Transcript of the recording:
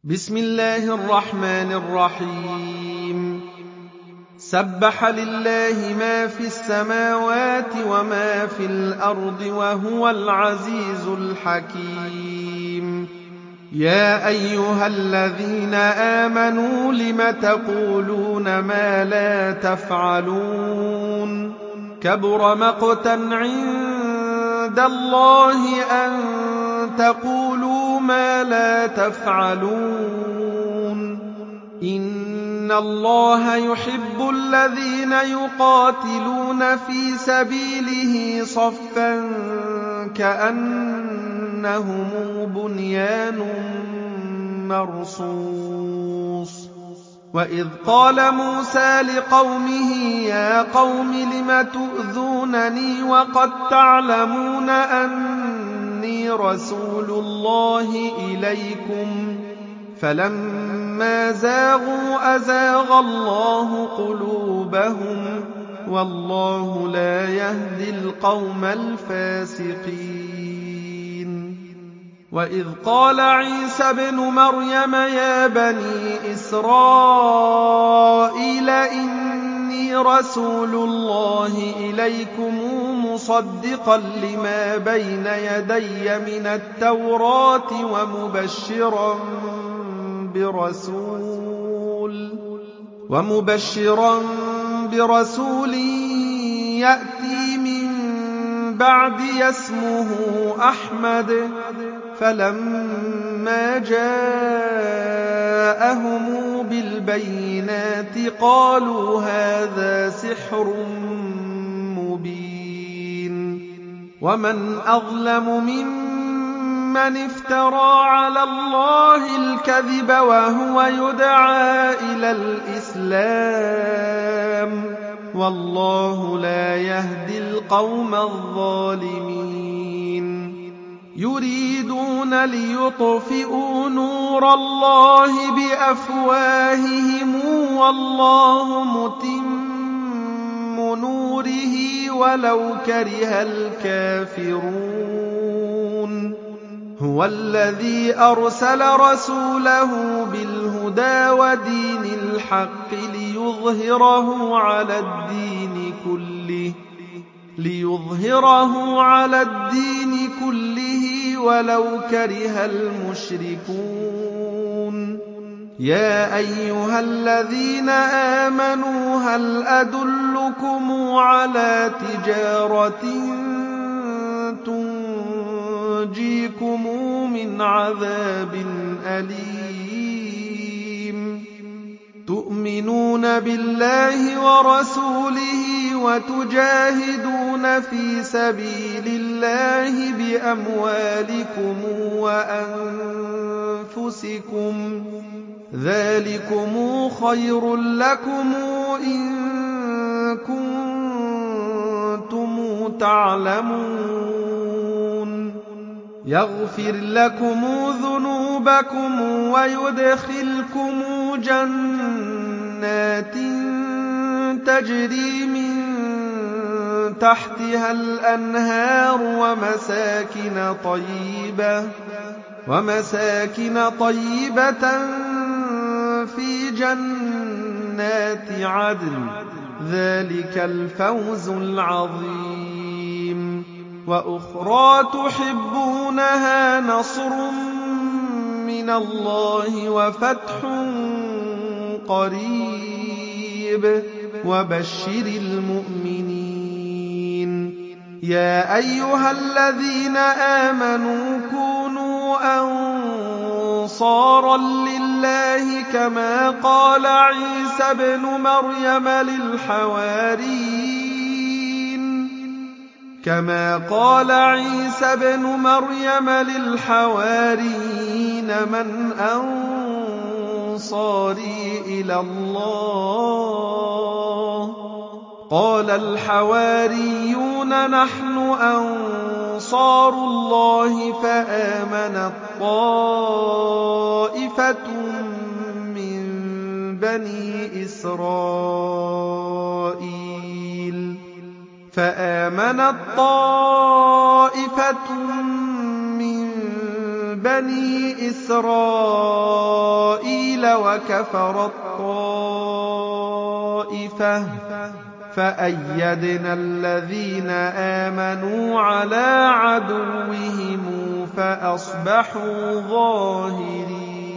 بسم الله الرحمن الرحيم سبح لله ما في السماوات وما في الأرض وهو العزيز الحكيم يا أيها الذين آمنوا لم تقولون ما لا تفعلون كبر مقتا عند الله أن تقولوا ما لا تفعلون إن الله يحب الذين يقاتلون في سبيله صفا كأنهم بنيان مرصوص وإذ قال موسى لقومه يا قوم لم تؤذونني وقد تعلمون أني رسول الله إليكم فلما زاغوا أزاغ الله قلوبهم والله لا يهدي القوم الفاسقين وإذ قال عيسى ابن مريم يا بني إسرائيل إني رسول الله إليكم مصدقا لما بين يدي من التوراة ومبشرا برسول يأتي من بعدي اسمه أحمد فلما جاءهم بالبينات قالوا هذا سحر مبين ومن أظلم ممن افترى على الله الكذب وهو يدعى إلى الإسلام والله لا يهدي القوم الظالمين يريدون ليطفئوا نور الله بأفواههم والله متم نوره ولو كره الكافرون هو الذي أرسل رسوله بالهدى ودين الحق ليظهره على الدين كله ولو كره المشركون يا أيها الذين آمنوا هل أدلكم على تجارة تنجيكم من عذاب أليم تؤمنون بالله ورسوله وتجاهدون في سبيل الله بأموالكم وأنفسكم ذلكم خير لكم إن كنتم تعلمون يغفر لكم ذنوبكم ويدخلكم جنات تجري من تحتها الأنهار ومساكن طيبة في جنات عدن ذلك الفوز العظيم وأخرى تحبونها نصر من الله وفتح قريب وبشر المؤمنين يا أيها الذين آمنوا كونوا أنصارا لله كما قال عيسى ابن مريم للحواريين من أنصاري إلى الله قال الحواريون نحن أنصار الله فآمنت طائفة من بني إسرائيل وكفرت طائفة فأيدنا الذين آمنوا على عدوهم فأصبحوا ظاهرين.